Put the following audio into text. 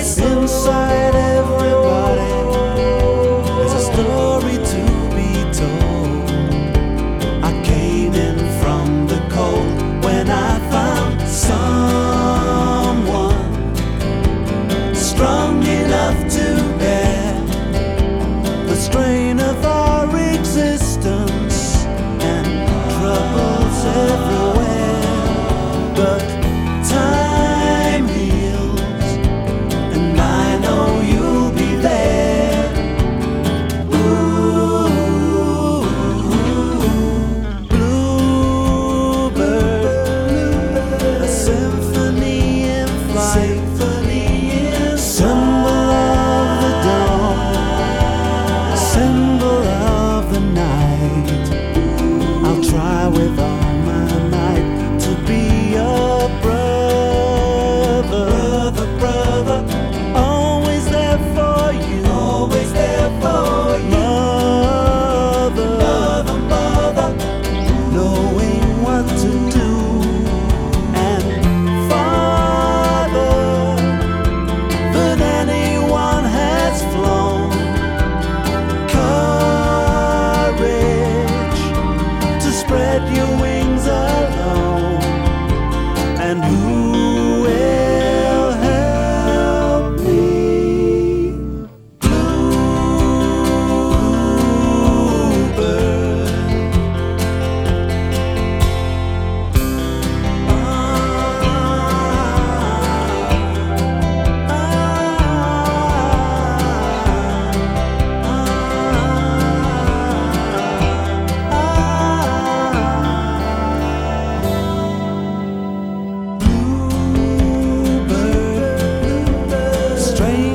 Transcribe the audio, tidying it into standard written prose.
Inside everybody there's a story to be told. I came in from the cold when I found someone strong enough to bear the strain of our existence and troubles everywhere. But time heals, and I know you'll be there. Ooh, bluebird, a symphony in flight, symbol of the dawn, symbol of the night. I'll try with all my might to be your brother, always there for you, mother, knowing what to do, and farther than anyone has flown. Courage to spread your wings alone, and who will help me? Bluebird. Bluebird, strange